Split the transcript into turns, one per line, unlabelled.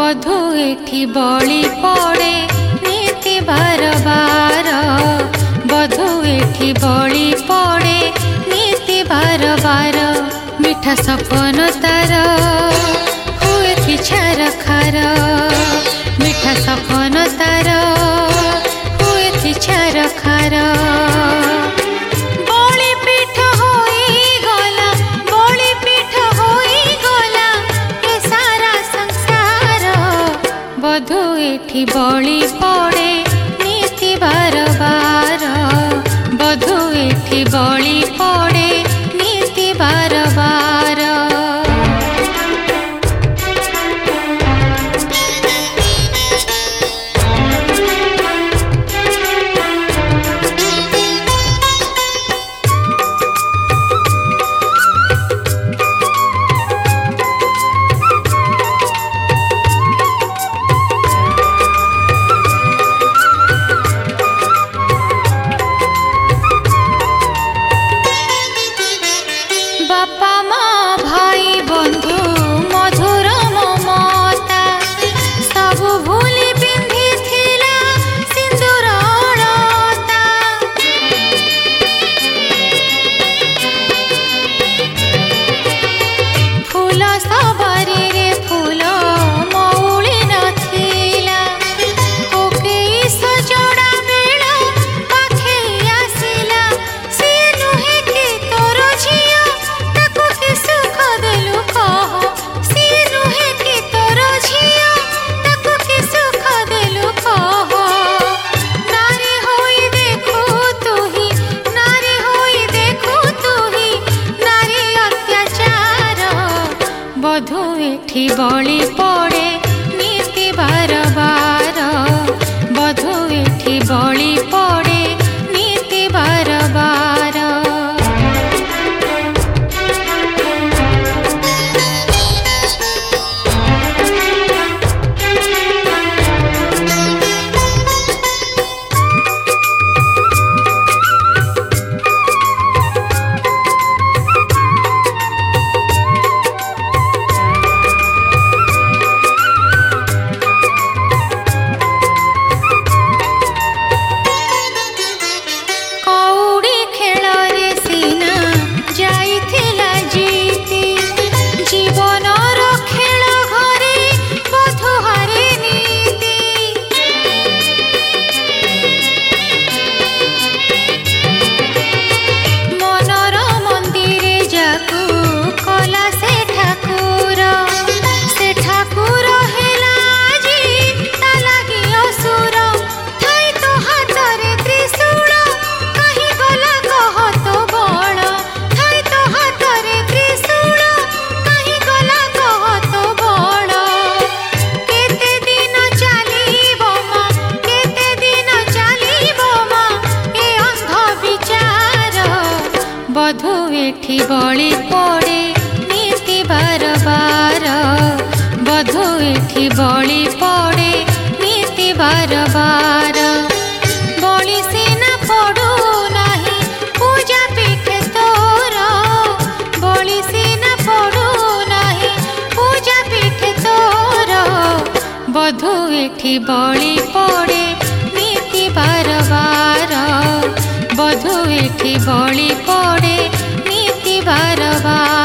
बधू एठी बळी पड़े नीति बार बार बधू एठी बळी पड़े नीति बार बार मिठा सपन तार हुए कि छार खार मिठा सपन तार हुए कि छार खार बळी पीठ होई गला बळी पीठ होई गला ए सारा संसार बधू एठी बळी पड़े नीति बार बार बधू एठी बळी पड़े नीति बार बार बापा माँ भाई बंधु मधुर ममता सब भूली पिंधि थिला सिंदूर अळता फूल सबरी रे फूल मौली नथिला कोकेई सजड़ा बेल पाखे आसिला से नुहे कि तोर झिया सुख देलु कह सी नुहे कि तोर झिया ताकू कि सुख देलु कह नारी होई देखू तुही नारी होई देखू तुही नारी अत्याचार बधू एठी बळी पड़े नीति बार बार बधू एठी बळी पड़े नीति बार बार बधू एठी बळी पड़े नीति बार बार बधू एठी बळी पड़े नीति बार बार बळी सीना पड़ू नाही पूजा पीठे तोर बळी सीना पड़ू नाही पूजा पीठे तोर बधू एठी बळी पड़े नीति बार बार बधू एठी बळी पड़े नीति बार बार।